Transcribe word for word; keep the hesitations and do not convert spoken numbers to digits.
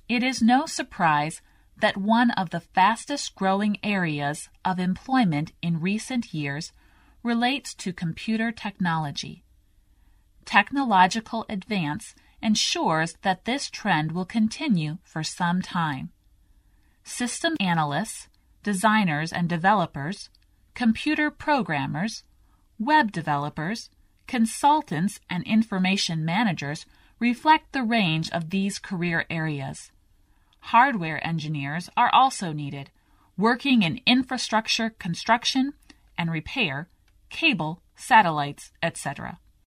It is no surprise that one of the fastest growing areas of employment in recent years relates to computer technology. Technological advance ensures that this trend will continue for some time. System analysts, designers and developers, computer programmers, web developers, consultants, and information managers reflect the range of these career areas. Hardware engineers are also needed, working in infrastructure construction and repair, cable, satellites, et cetera.